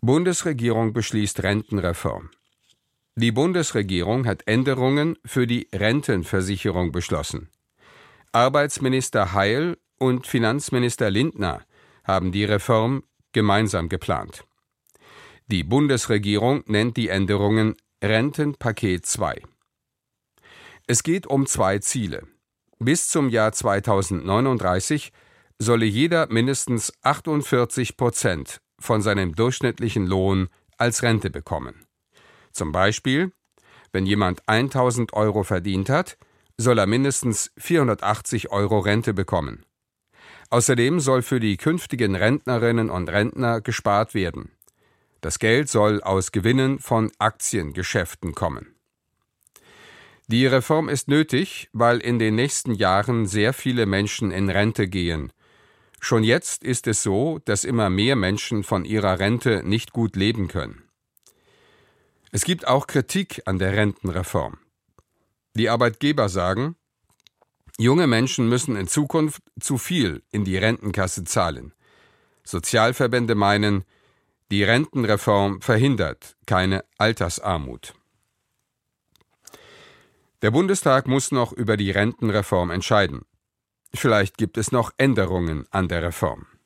Bundesregierung beschließt Rentenreform. Die Bundesregierung hat Änderungen für die Rentenversicherung beschlossen. Arbeitsminister Heil und Finanzminister Lindner haben die Reform gemeinsam geplant. Die Bundesregierung nennt die Änderungen Rentenpaket 2. Es geht um 2 Ziele. Bis zum Jahr 2039 solle jeder mindestens 48% von seinem durchschnittlichen Lohn als Rente bekommen. Zum Beispiel, wenn jemand 1.000 Euro verdient hat, soll er mindestens 480 Euro Rente bekommen. Außerdem soll für die künftigen Rentnerinnen und Rentner gespart werden. Das Geld soll aus Gewinnen von Aktiengeschäften kommen. Die Reform ist nötig, weil in den nächsten Jahren sehr viele Menschen in Rente gehen. Schon jetzt ist es so, dass immer mehr Menschen von ihrer Rente nicht gut leben können. Es gibt auch Kritik an der Rentenreform. Die Arbeitgeber sagen, junge Menschen müssen in Zukunft zu viel in die Rentenkasse zahlen. Sozialverbände meinen, die Rentenreform verhindert keine Altersarmut. Der Bundestag muss noch über die Rentenreform entscheiden. Vielleicht gibt es noch Änderungen an der Reform.